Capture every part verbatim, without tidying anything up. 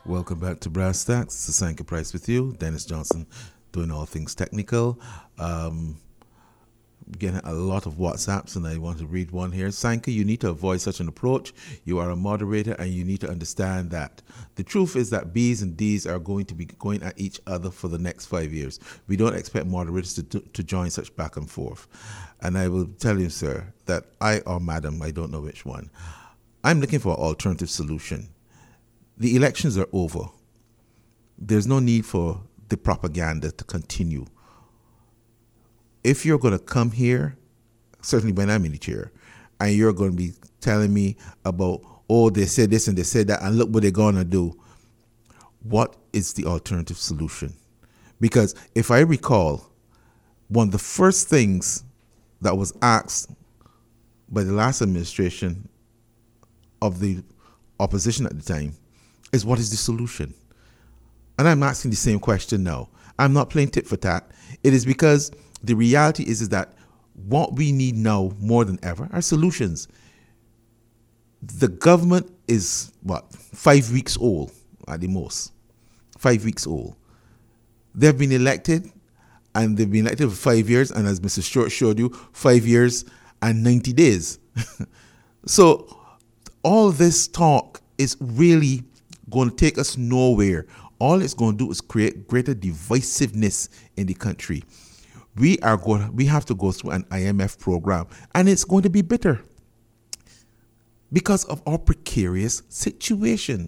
Welcome back to Brass Stacks. Sasanka Price with you. Dennis Johnson doing all things technical. Um, getting a lot of WhatsApps and I want to read one here. Sanka, you need to avoid such an approach. You are a moderator and you need to understand that the truth is that B's and D's are going to be going at each other for the next five years. We don't expect moderators to, to, to join such back and forth. And I will tell you, sir, that I or madam, I don't know which one, I'm looking for an alternative solution. The elections are over. There's no need for the propaganda to continue. If you're going to come here, certainly when I'm in the chair, and you're going to be telling me about, oh, they said this and they said that, and look what they're going to do, what is the alternative solution? Because if I recall, one of the first things that was asked by the last administration of the opposition at the time is, what is the solution? And I'm asking the same question now. I'm not playing tit for tat. It is because the reality is, is that what we need now more than ever are solutions. The government is, what, five weeks old at the most. Five weeks old. They've been elected, and they've been elected for five years, and as Mister Stewart showed you, five years and ninety days. So all this talk is really going to take us nowhere. All it's going to do is create greater divisiveness in the country. We are going. We have to go through an I M F program, and it's going to be bitter because of our precarious situation.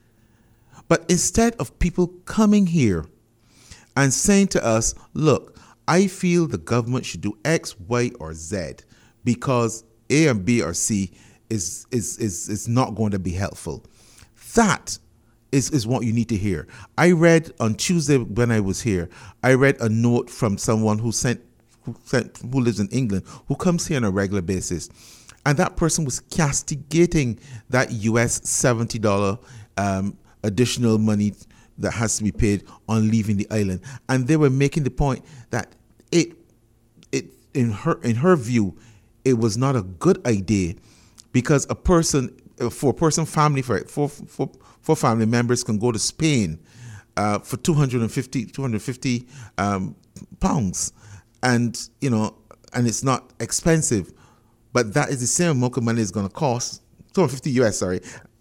But instead of people coming here and saying to us, look, I feel the government should do X, Y, or Z because A and B or C is is is, is not going to be helpful. That is, is what you need to hear. I read on Tuesday when I was here, I read a note from someone who sent who sent who lives in England, who comes here on a regular basis. And that person was castigating that U S seventy dollars um, additional money that has to be paid on leaving the island. And they were making the point that it it in her in her view, it was not a good idea because a person for a person family for for for, for family members can go to Spain uh, for two hundred fifty um, pounds, and you know, and it's not expensive, but that is the same amount of money it's going to cost two hundred fifty U S, sorry,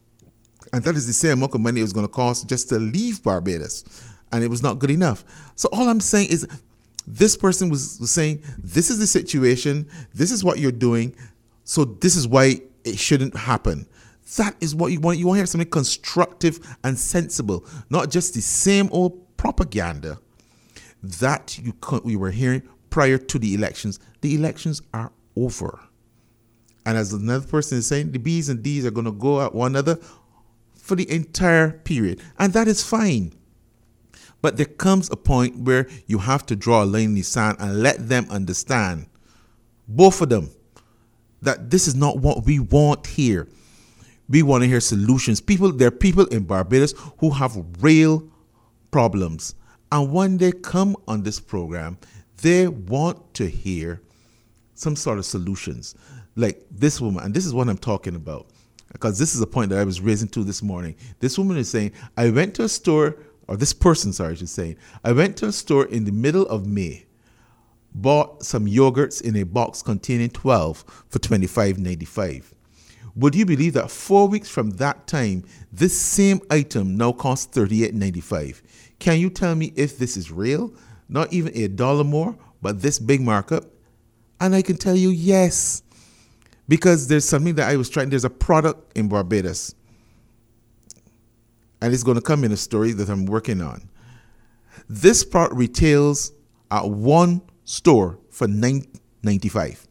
and that is the same amount of money it was going to cost just to leave Barbados, and it was not good enough. So all I'm saying is, this person was, was saying, this is the situation, this is what you're doing, so this is why it shouldn't happen. That is what you want. You want to hear something constructive and sensible, not just the same old propaganda that you we were hearing prior to the elections. The elections are over. And as another person is saying, the B's and D's are going to go at one another for the entire period. And that is fine. But there comes a point where you have to draw a line in the sand and let them understand, both of them, that this is not what we want here. We want to hear solutions. People, there are people in Barbados who have real problems. And when they come on this program, they want to hear some sort of solutions. Like this woman, and this is what I'm talking about, because this is a point that I was raising to this morning. This woman is saying, I went to a store, or this person, sorry, she's saying, I went to a store in the middle of May, bought some yogurts in a box containing twelve for twenty-five ninety-five. Would you believe that four weeks from that time, this same item now costs thirty-eight ninety-five? Can you tell me if this is real? Not even a dollar more, but this big markup? And I can tell you yes, because there's something that I was trying. There's a product in Barbados, and it's going to come in a story that I'm working on. This product retails at one store for nine ninety-five.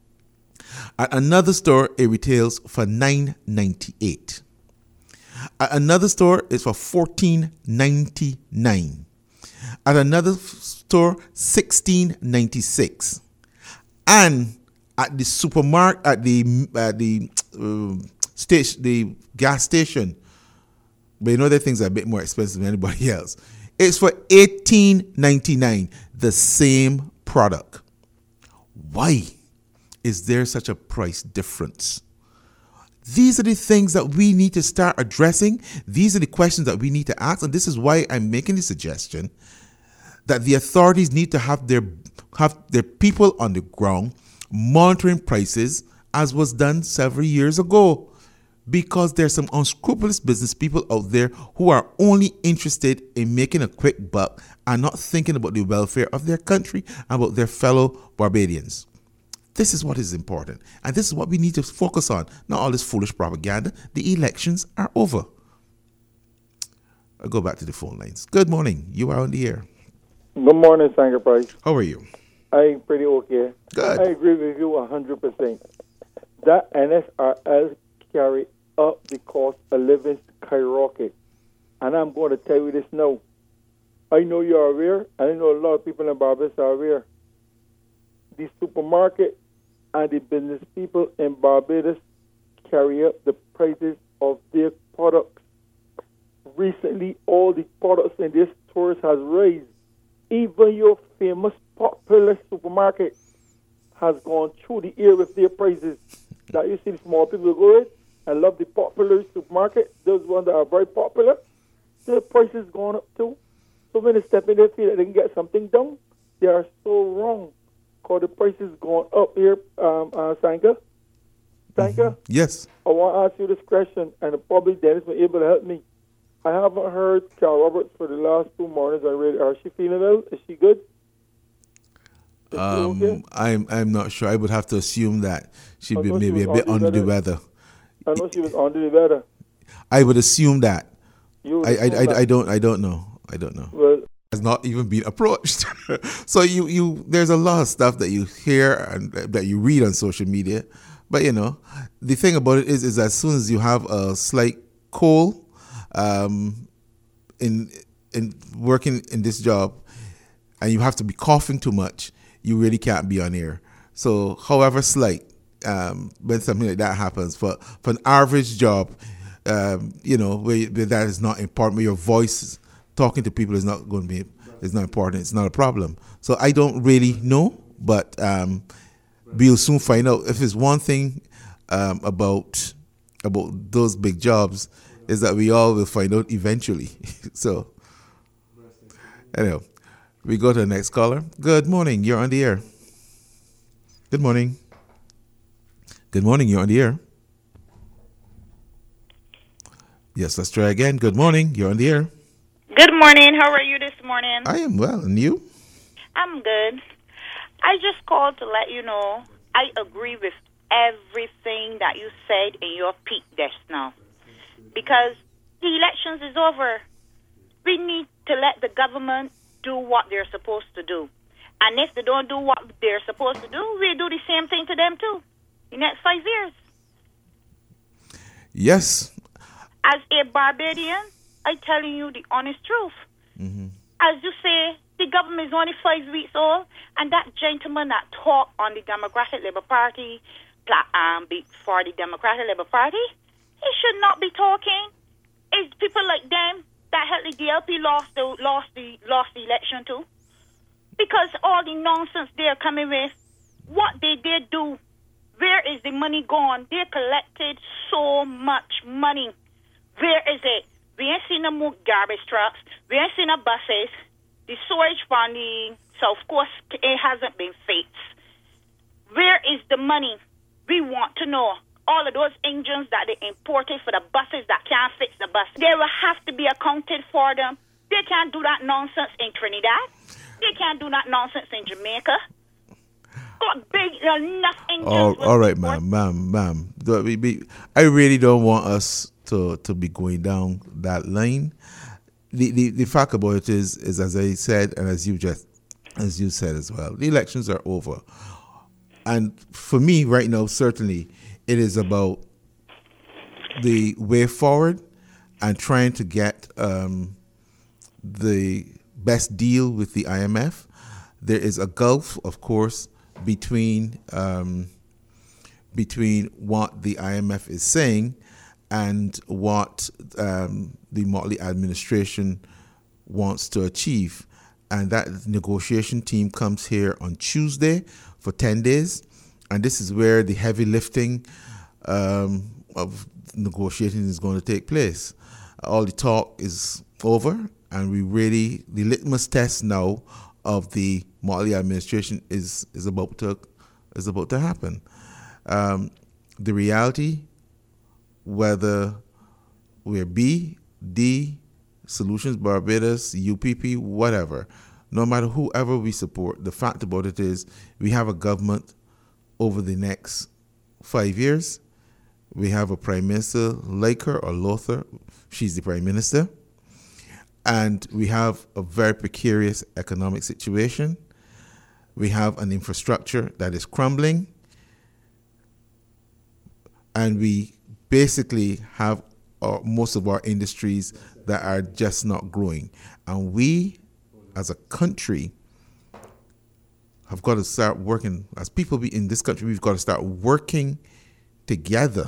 At another store, it retails for nine ninety-eight. At another store, it's for fourteen ninety-nine. At another store, sixteen ninety-six. And at the supermarket, at the at the uh, station, the gas station, but you know that things are a bit more expensive than anybody else, it's for eighteen ninety-nine. The same product. Why is there such a price difference? These are the things that we need to start addressing. These are the questions that we need to ask. And this is why I'm making the suggestion that the authorities need to have their have their people on the ground monitoring prices, as was done several years ago. Because there's some unscrupulous business people out there who are only interested in making a quick buck and not thinking about the welfare of their country and about their fellow Barbadians. This is what is important. And this is what we need to focus on. Not all this foolish propaganda. The elections are over. I'll go back to the phone lines. Good morning. You are on the air. Good morning, Sanger Price. How are you? I'm pretty okay. Good. I agree with you one hundred percent. That N S R L carry up the cost of living skyrocket. And I'm going to tell you this now. I know you're aware, and I know a lot of people in Barbados are aware. The supermarket and the business people in Barbados carry up the prices of their products. Recently, all the products in their stores has raised. Even your famous popular supermarket has gone through the air with their prices. Now you see the small people go in and love the popular supermarket, those ones that are very popular, their prices gone up too. So when they step in, they feel that they can get something done. They are so wrong because the prices gone up here, um, uh, Sanka. Sanka? Mm-hmm. Yes. I want to ask you this question, and probably Dennis will be able to help me. I haven't heard Carol Roberts for the last two mornings. I read, are she feeling well? Is she good? Is um, she okay? I'm I'm not sure. I would have to assume that she'd I be thought she maybe a was bit under under the the- weather. I know she was under the weather. I would assume that. You would I I, assume I, that. I don't I don't know. I don't know. Well, Has not even been approached. So you you there's a lot of stuff that you hear and that you read on social media. But you know, the thing about it is is as soon as you have a slight cold, um, in in working in this job, and you have to be coughing too much, you really can't be on air. So however slight, um, when something like that happens, for, for an average job, um, you know, where, where that is not important, where your voice talking to people is not going to be, is not important, it's not a problem. So I don't really know, but um, we'll soon find out. If it's one thing um, about about those big jobs, is that we all will find out eventually. So, anyhow, we go to the next caller. Good morning, you're on the air. Good morning. Good morning, you're on the air. Yes, let's try again. Good morning, you're on the air. Good morning. How are you this morning? I am well, and you? I'm good. I just called to let you know I agree with everything that you said in your peak just now. Because the elections is over. We need to let the government do what they're supposed to do. And if they don't do what they're supposed to do, we do the same thing to them too. The next five years. Yes. As a Barbadian, I'm telling you the honest truth. Mm-hmm. As you say, the government is only five weeks old, and that gentleman that talked on the Democratic Labour Party, um, for the Democratic Labour Party, he should not be talking. It's people like them that helped the D L P lost the lost the lost the election too, because all the nonsense they're coming with, what they did do, where is the money gone? They collected so much money. Where is it? We ain't seen no more garbage trucks. We ain't seen no buses. The sewage from the South Coast, it hasn't been fixed. Where is the money? We want to know. All of those engines that they imported for the buses that can't fix the bus, they will have to be accounted for them. They can't do that nonsense in Trinidad. They can't do that nonsense in Jamaica. Got big enough engines. All, all right, ma'am, ma'am, ma'am. Do- we- we- I really don't want us to, to be going down that lane. The, the the fact about it is is as I said, and as you just as you said as well, the elections are over. And for me right now, certainly it is about the way forward and trying to get um, the best deal with the I M F. There is a gulf, of course, between um, between what the I M F is saying and what um, the Motley administration wants to achieve. And that negotiation team comes here on Tuesday for ten days. And this is where the heavy lifting um, of negotiating is going to take place. All the talk is over, and we really, the litmus test now of the Motley administration is is about to is about to happen. Um, the reality, whether we're B, D, Solutions Barbados, U P P, whatever, no matter whoever we support, the fact about it is we have a government over the next five years. We have a prime minister, like her or Lothar. She's the prime minister. And we have a very precarious economic situation. We have an infrastructure that is crumbling. And we basically have our, most of our industries that are just not growing. And we, as a country, have got to start working. As people be in this country, we've got to start working together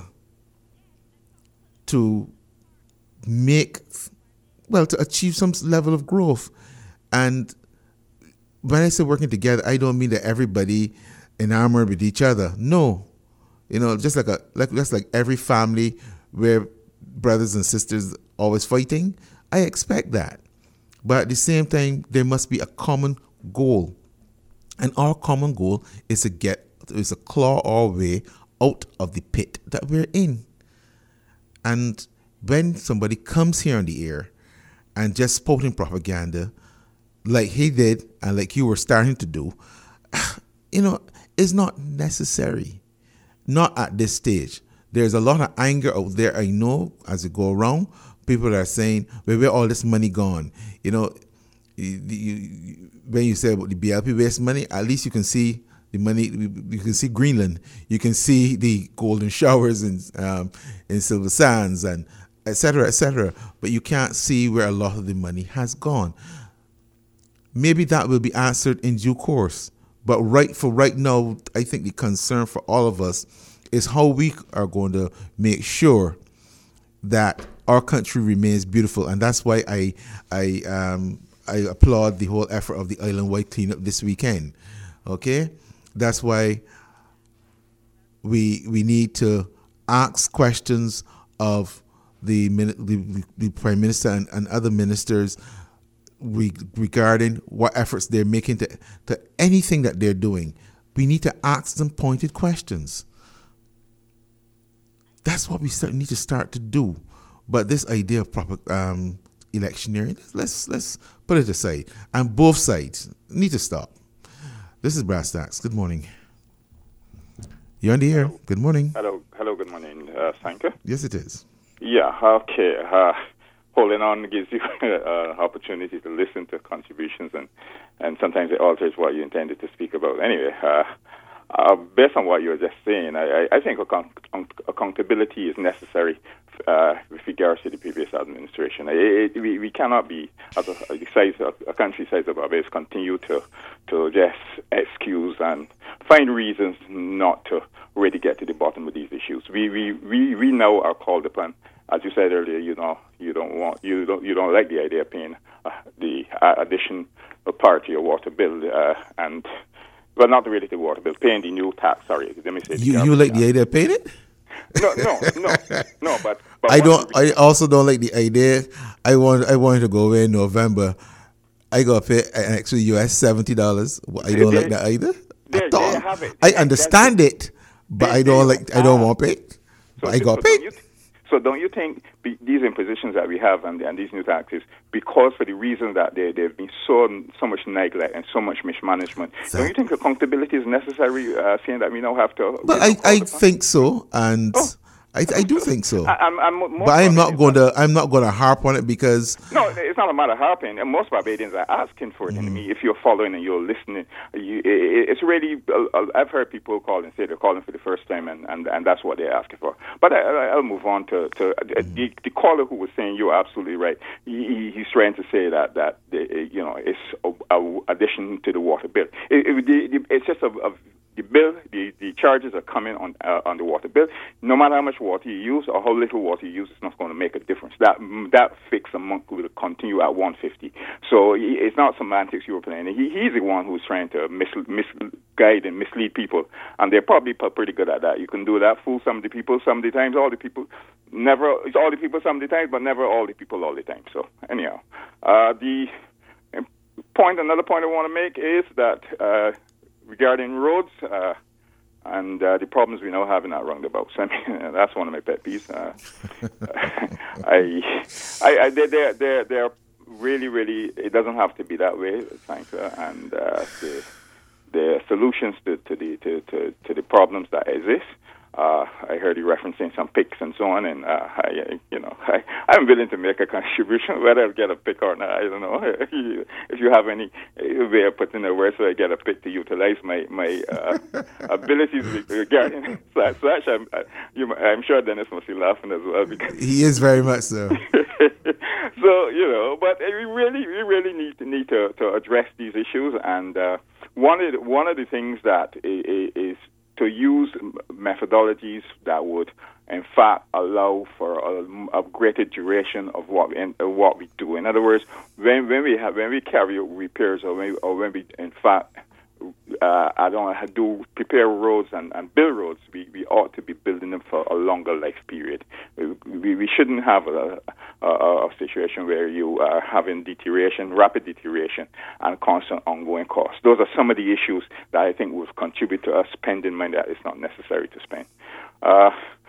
to make, well, to achieve some level of growth. And when I say working together, I don't mean that everybody enamored with each other. No. You know, just like a like just like every family where brothers and sisters always fighting, I expect that. But at the same time, there must be a common goal. And our common goal is to get, is to claw our way out of the pit that we're in. And when somebody comes here on the air and just spouting propaganda like he did and like you were starting to do, you know, it's not necessary. Not at this stage. There's a lot of anger out there, I know, as you go around. People are saying, well, where all this money gone? You know, you, you, when you say about the B L P waste money, at least you can see the money, you can see Greenland. You can see the golden showers in, um, in Silver Sands, and et cetera, et cetera. But you can't see where a lot of the money has gone. Maybe that will be answered in due course. But right for right now, I think the concern for all of us is how we are going to make sure that our country remains beautiful. And that's why I I um I applaud the whole effort of the island-wide cleanup this weekend. Okay? That's why we we need to ask questions of the the, the Prime Minister and, and other ministers regarding what efforts they're making to, to anything that they're doing. We need to ask them pointed questions. That's what we start, need to start to do. But this idea of proper um, electioneering, let's let's put it aside. And both sides need to stop. This is Brass Tacks. Good morning. You're on the air. Hello. Good morning. Hello, hello. Good morning, uh, Sanka. Yes, it is. Yeah. Okay. Uh, Holding on gives you an uh, opportunity to listen to contributions, and, and sometimes it alters what you intended to speak about. Anyway, uh, uh, based on what you were just saying, I, I think account- accountability is necessary uh, with regards to the previous administration. It, it, we, we cannot be, as a, a, size, a country size of Barbados, continue to, to just excuse and find reasons not to really get to the bottom of these issues. We, we, we, we now are called upon. As you said earlier, you know, you don't want, you don't, you don't like the idea of paying uh, the uh, addition of part to your water bill, uh, and well, not really the water bill, paying the new tax. Sorry, let me say. You, you like the idea of paying it? No, no, no, no. But, but I don't. I also don't like the idea. I want. I wanted to go away in November. I got to pay an extra U S seventy dollars. I don't there, like that either. There, at all. There you have it. I understand it, but there, I don't like. I don't want to pay. So, I got so paid. So don't you think be, these impositions that we have and, and these new taxes, because for the reason that there have been so so much neglect and so much mismanagement, exactly. Don't you think accountability is necessary, uh, seeing that we now have to... But I, I think so, and oh. I, I do think so. I, I'm, I'm but I'm not going to I'm not going to harp on it because... No, it's not a matter of harping. And most Barbadians are asking for it. Mm. And me, if you're following and you're listening, you, it, it's really... Uh, I've heard people call and say they're calling for the first time, and, and, and that's what they're asking for. But I, I'll move on to... to mm. the, the caller who was saying you're absolutely right. He, he's trying to say that, that the, you know, it's a, a addition to the water bill. It, it, the, it's just a... a the bill, the, the charges are coming on uh, on the water bill. No matter how much water you use or how little water you use, it's not going to make a difference. That that fix a month will continue at one fifty. So it's not semantics you're playing. He, he's the one who's trying to mis, misguide and mislead people, and they're probably pretty good at that. You can do that, fool some of the people, some of the times, all the people. Never, it's all the people some of the times, but never all the people all the time. So anyhow, uh, the point, another point I want to make is that uh, regarding roads uh, and uh, the problems we now have in our roundabouts. I mean, that's one of my pet peeves. Uh, I, I, I, they're, they're, they're really, really. It doesn't have to be that way, thanks. Uh, and uh, the, the solutions to, to the to, to, to the problems that exist. Uh, I heard you referencing some picks and so on, and uh, I, you know, I, I'm willing to make a contribution, whether I'll get a pick or not. I don't know. If you have any way of putting it where so I get a pick to utilize my my uh, abilities regarding slash slash, I'm, I, you, I'm sure Dennis must be laughing as well because he is very much so. So you know, but we really, we really need to need to, to address these issues, and uh, one of the, one of the things that is, is to use methodologies that would, in fact, allow for a, a greater duration of what we, uh, what we do. In other words, when when we have when we carry out repairs, or when, or when we, in fact, uh, I don't know, do prepare roads and, and build roads, we, we ought to be building them for a longer life period. We, we, we shouldn't have a, a, a situation where you are having deterioration, rapid deterioration, and constant ongoing costs. Those are some of the issues that I think will contribute to us spending money that is not necessary to spend. Uh,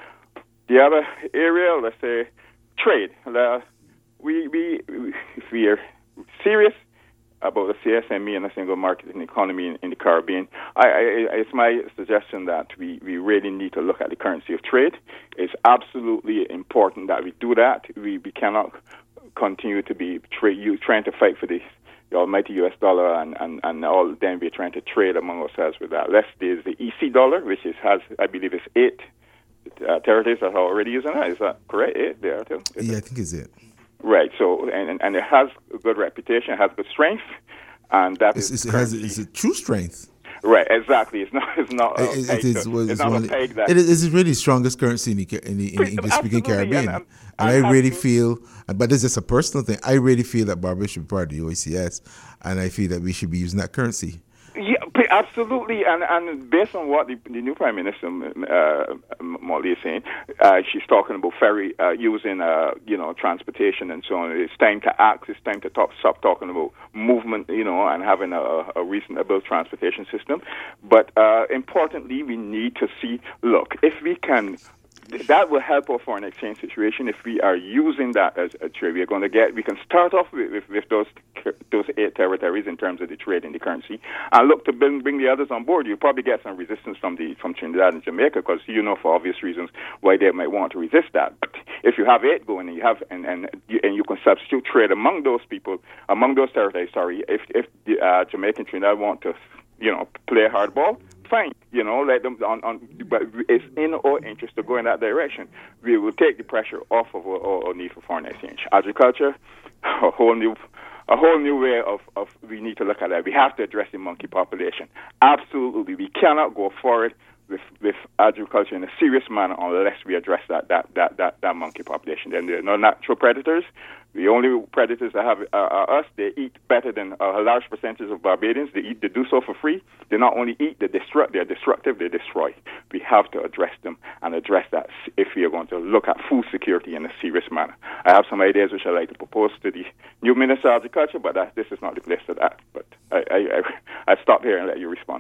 the other area, let's say, trade. Uh, we, we, if we are serious about the C S M E and the single market and economy in, in the Caribbean, I, I, it's my suggestion that we, we really need to look at the currency of trade. It's absolutely important that we do that. We, we cannot continue to be tra- you, trying to fight for the, the almighty U S dollar and, and, and all then we're trying to trade among ourselves with that. Less there's the E C dollar, which is has, I believe, is eight uh, territories that are already using that. Is that correct? Eight there too? Is yeah, it? I think it's it. Right, so and and it has a good reputation, it has good strength, and that it's, is it has it's a true strength. Right, exactly. It's not. It's not. A it, peg it is. to, Well, it's not one, a peg that it is it's really the strongest currency in the in the, in the English-speaking Caribbean, and, and, and I really feel. But this is just a personal thing. I really feel that Barbados should be part of the O E C S, and I feel that we should be using that currency. Yeah, absolutely, and and based on what the, the new Prime Minister uh, Molly is saying, uh, she's talking about ferry uh, using uh, you know transportation and so on. It's time to act. It's time to talk, stop talking about movement, you know, and having a, a reasonable transportation system. But uh, importantly, we need to see. Look, if we can. That will help our foreign exchange situation if we are using that as a trade. We're going to get. We can start off with, with, with those those eight territories in terms of the trade and the currency, and look to bring, bring the others on board. You'll probably get some resistance from the from Trinidad and Jamaica because you know for obvious reasons why they might want to resist that. But if you have eight going and you have and and you, and you can substitute trade among those people among those territories. Sorry, if if the uh, Jamaica and Trinidad want to, you know, play hardball. Fine, you know, let them on, on. But it's in our interest to go in that direction. We will take the pressure off of our, our, our need for foreign exchange. Agriculture, a whole new, a whole new way of, of. We need to look at that. We have to address the monkey population. Absolutely, we cannot go forward with with agriculture in a serious manner unless we address that that that that, that monkey population. Then there are no natural predators. The only predators that have uh, are us. They eat better than a large percentage of Barbadians. They eat. They do so for free. They not only eat, they destruct. They're destructive. They destroy. We have to address them and address that if we are going to look at food security in a serious manner. I have some ideas which I'd like to propose to the new Minister of Agriculture, but that, this is not the place for that. But I I, I, I stop here and let you respond.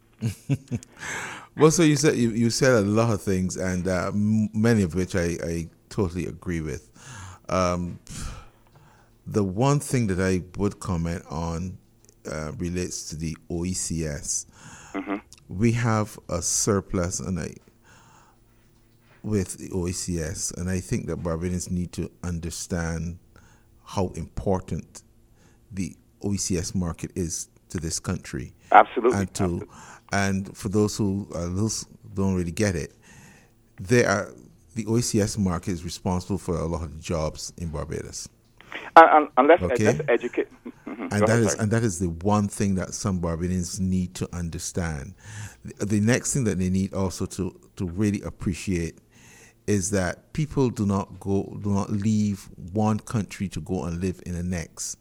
Well, so you said you, you said a lot of things, and uh, m- many of which I, I totally agree with. Um, the one thing that I would comment on uh, relates to the O E C S. Mm-hmm. We have a surplus, and I with the O E C S, and I think that Barbadians need to understand how important the O E C S market is to this country. Absolutely. And to Absolutely. And for those who uh, those don't really get it, they are the O E C S market is responsible for a lot of the jobs in Barbados. And, and, and let's, okay. let's educate. Mm-hmm. and Go that ahead, is sorry. and that is the one thing that some Barbadians need to understand. The, the next thing that they need also to to really appreciate is that people do not go do not leave one country to go and live in the next,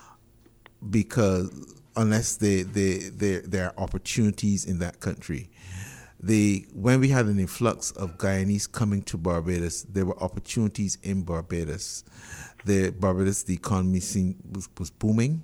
because unless they, they, they, there are opportunities in that country. The when we had an influx of Guyanese coming to Barbados, there were opportunities in Barbados. The Barbados, the economy scene was, was booming.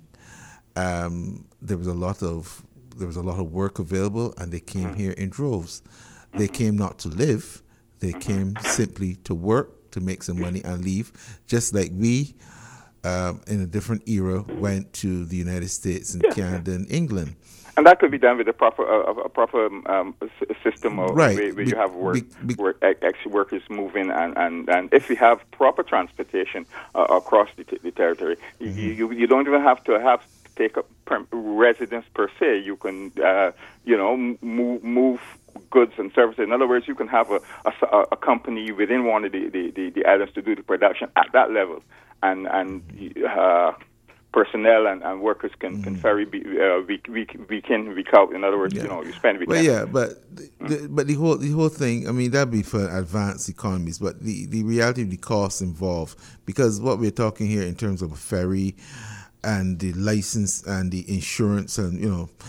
Um, there was a lot of there was a lot of work available, and they came here in droves. They came not to live; they came simply to work, to make some money and leave. Just like we, um, in a different era, went to the United States and Canada and England. And that could be done with a proper uh, a proper um, s- system of Right. where, where Be- you have work, be- be- work ex workers moving, and, and, and if you have proper transportation uh, across the, t- the territory, mm-hmm. you, you you don't even have to have to take up per- residence per se. You can uh, you know move move goods and services. In other words, you can have a a, a company within one of the, the, the, the islands to do the production at that level, and and. Uh, personnel and, and workers can, can ferry be, uh, week, week, week in, week out. In other words, Yeah. you know, you spend weekend. Well, yeah, but the, the, but the whole the whole thing, I mean, that'd be for advanced economies, but the, the reality of the costs involved, because what we're talking here in terms of a ferry and the license and the insurance, and you know,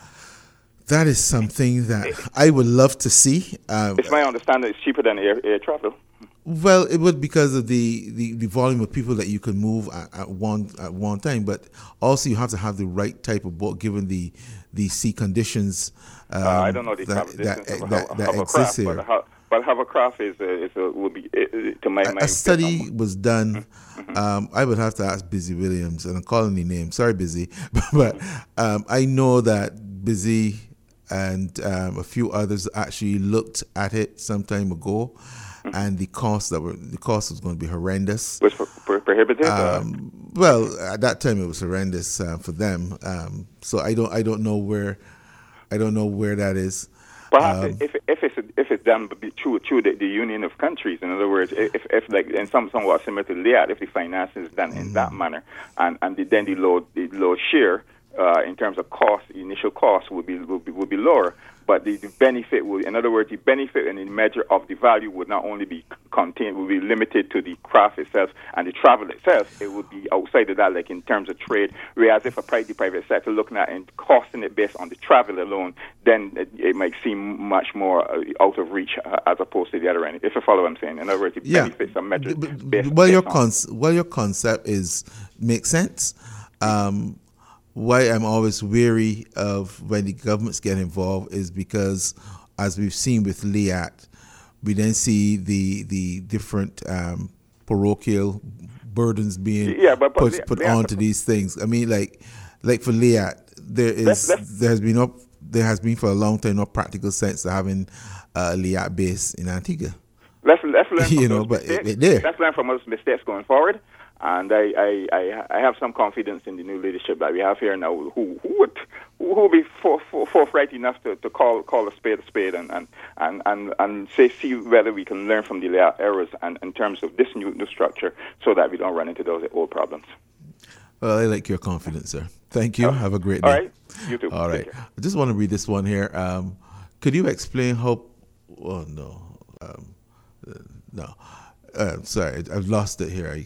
that is something that I would love to see. Um, It's my understanding it's cheaper than air, air travel. Well, it would, because of the, the, the volume of people that you can move at, at one at one time, but also you have to have the right type of boat given the the sea conditions. Um, uh, I don't know the that travel distance that, of, that, a, that of a exists craft, here. but, a, but hovercraft is a, is a, will be uh, to my A, mind. a study was done. Um, I would have to ask Busy Williams, and I'm calling the name. Sorry, Busy, but um, I know that Busy and um, a few others actually looked at it some time ago. And the cost that were the cost was going to be horrendous. Was pro- pro- prohibitive. Um, well, at that time it was horrendous uh, for them. Um, so I don't I don't know where I don't know where that is. Perhaps Um, if if it's if it's done through through the, the Union of Countries, in other words, if if like in some somewhat similar to Liat, if the financing is done in Mm-hmm. that manner, and and the, then the low the low share uh, in terms of cost, initial cost would be would be, would be lower. But the, the benefit would, in other words, the benefit and the measure of the value would not only be contained, would be limited to the craft itself and the travel itself. It would be outside of that, like in terms of trade. Whereas if a private, the private sector looking at and costing it based on the travel alone, then it, it might seem much more uh, out of reach uh, as opposed to the other end. If you follow what I'm saying, in other words, the yeah. benefits are measured B- b- based, well, based your on. cons- well, your concept is makes sense. Um, why I'm always weary of when the governments get involved is because, as we've seen with Liat, we then see the the different um, parochial burdens being Yeah, but- but put Liat- put Liat- onto these things. I mean, like like for Liat, there is Let's- let's- there has been no there has been for a long time no practical sense of having a Liat base in Antigua. Let's let's learn from You know, those but it- mistakes. it there. Let's learn from those mistakes going forward. And I, I, I, I have some confidence in the new leadership that we have here now, who who would who will be for, for, forthright enough to, to call call a spade a spade and and, and, and, and say see whether we can learn from the errors and in terms of this new new structure, so that we don't run into those old problems. Well, I like your confidence, sir. Thank you. Have a great day. All right. You too. All Take right. care. I just want to read this one here. Um, could you explain how? Oh no, um, uh, no. Uh, sorry, I've lost it here. I,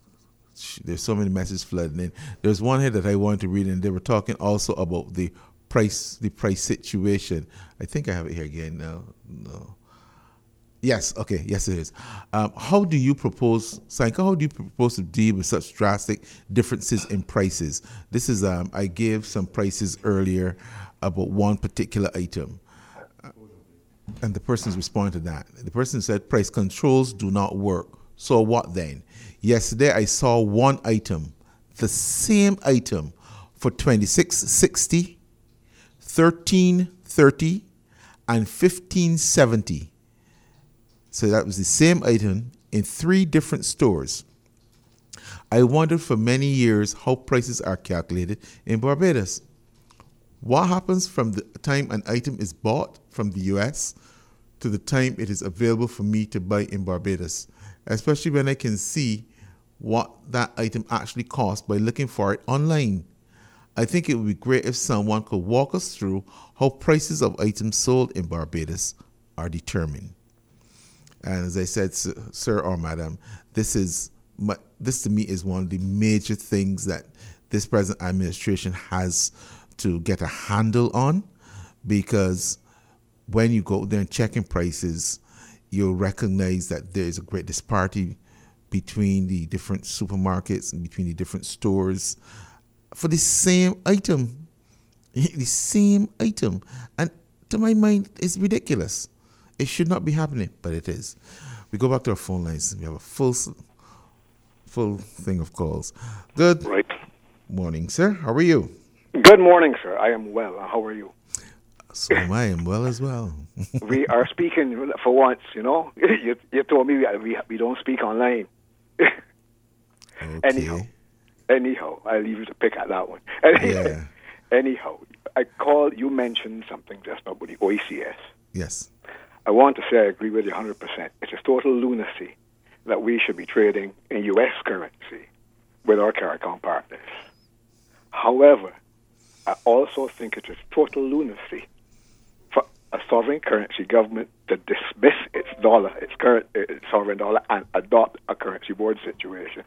there's so many messages flooding in. There's one here that I wanted to read, and they were talking also about the price, the price situation. I think I have it here again now. No. Yes. Okay. Yes, it is. Um, how do you propose, Sanka? How do you propose to deal with such drastic differences in prices? This is. Um, I gave some prices earlier about one particular item, uh, and the person's responded to that. The person said price controls do not work. So what then? Yesterday I saw one item, the same item, for twenty-six sixty, thirteen thirty, and fifteen seventy. So that was the same item in three different stores. I wondered for many years how prices are calculated in Barbados. What happens from the time an item is bought from the U S to the time it is available for me to buy in Barbados, especially when I can see what that item actually costs by looking for it online. I think it would be great if someone could walk us through how prices of items sold in Barbados are determined. And as I said, sir or madam, this is my, this to me is one of the major things that this present administration has to get a handle on, because when you go there and checking prices, you'll recognize that there is a great disparity between the different supermarkets and between the different stores for the same item. The same item. And to my mind, it's ridiculous. It should not be happening, but it is. We go back to our phone lines. We have a full full thing of calls. Good right. morning, sir. How are you? Good morning, sir. I am well. How are you? So am I. am well as well. We are speaking for once, you know. You, you told me we, we don't speak online. Okay. Anyhow, anyhow, I'll leave you to pick at that one. Yeah. Anyhow, I called, you mentioned something just now about the O E C S. Yes. I want to say I agree with you one hundred percent. It's a total lunacy that we should be trading in U S currency with our CARICOM partners. However, I also think it is total lunacy for a sovereign currency government to dismiss its dollar, its current its sovereign dollar, and adopt a currency board situation.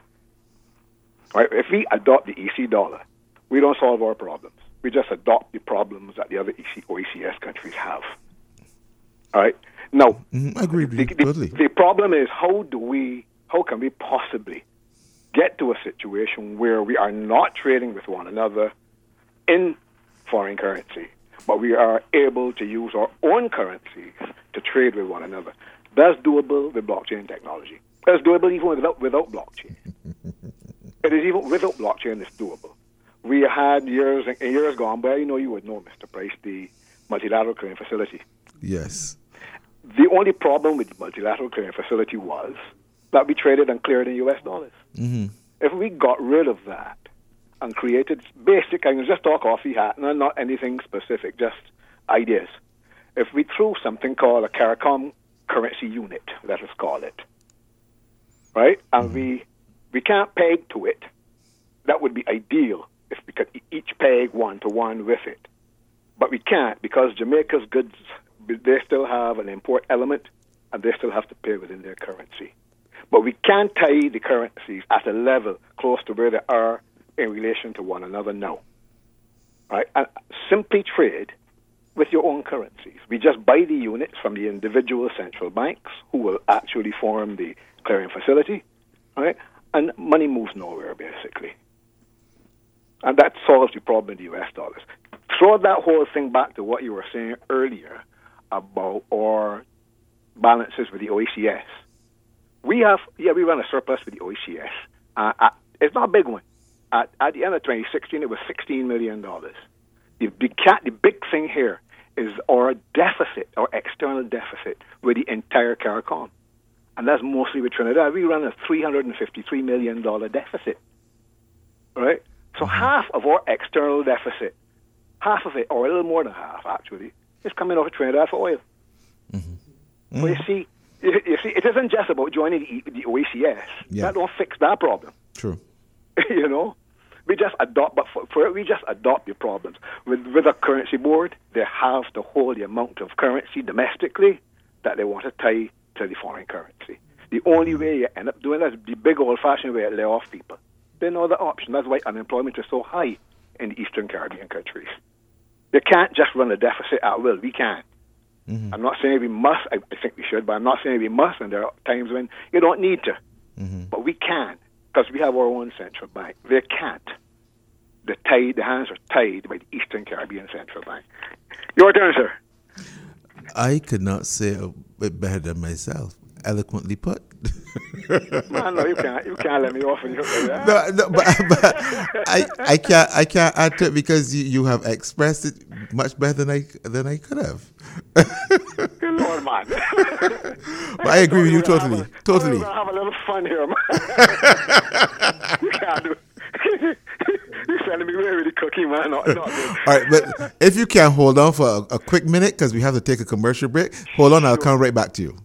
Right? If we adopt the E C dollar, we don't solve our problems. We just adopt the problems that the other E C, O E C S countries have. All right. Now, mm, I agree with the, you the, totally. The problem is how do we, how can we possibly get to a situation where we are not trading with one another in foreign currency, but we are able to use our own currencies to trade with one another? That's doable with blockchain technology. That's doable even without without blockchain. It is even without blockchain, it's doable. We had years years gone by. You know, you would know, Mister Price, the multilateral clearing facility. Yes. The only problem with the multilateral clearing facility was that we traded and cleared in U S dollars. Mm-hmm. If we got rid of that and created basic, I can just talk off the hat, no, not anything specific, just ideas. If we threw something called a CARICOM currency unit, let us call it, right, and mm-hmm. we we can't peg to it, that would be ideal if we could each peg one to one with it. But we can't, because Jamaica's goods, they still have an import element, and they still have to pay within their currency. But we can tie the currencies at a level close to where they are in relation to one another now. Right? And simply trade with your own currencies. We just buy the units from the individual central banks who will actually form the clearing facility, right? And money moves nowhere, basically. And that solves the problem in the U S dollars. Throw that whole thing back to what you were saying earlier about our balances with the O E C S. We have, yeah, we run a surplus with the O E C S. Uh, uh, it's not a big one. At, at the end of twenty sixteen, it was sixteen million dollars. The, the, the big thing here is our deficit, our external deficit with the entire CARICOM. And that's mostly with Trinidad. We run a three hundred fifty-three million dollars deficit. Right? So mm-hmm. half of our external deficit, half of it, or a little more than half actually, is coming off of Trinidad for oil. Mm-hmm. Mm-hmm. So you see, you, you see, it isn't just about joining the, the O E C S. Yeah. That don't fix that problem. True. You know? We just adopt, but for, for we just adopt your problems. With with a currency board, they have to hold the amount of currency domestically that they want to tie to the foreign currency. The only way you end up doing that is the big old-fashioned way to lay off people. There's no other option. That's why unemployment is so high in the Eastern Caribbean countries. They can't just run a deficit at will. We can't. Mm-hmm. I'm not saying we must. I, I think we should, but I'm not saying we must. And there are times when you don't need to. Mm-hmm. But we can, because we have our own central bank. They can't. The, tied, the hands are tied by the Eastern Caribbean Central Bank. Your turn, sir. I could not say it better than myself. Eloquently put. Man, no, you can't. You can't let me off when you say that. No, no, but, but I, I can't. I can't add to it because you, you have expressed it much better than I than I could have. Good Lord, man. But I agree with you totally. A, totally. We're gonna have a little fun here, man. You can't do it. You're sending me away with the cookie, man. Not, not All right, but if you can hold on for a, a quick minute, because we have to take a commercial break. Hold on, I'll come right back to you.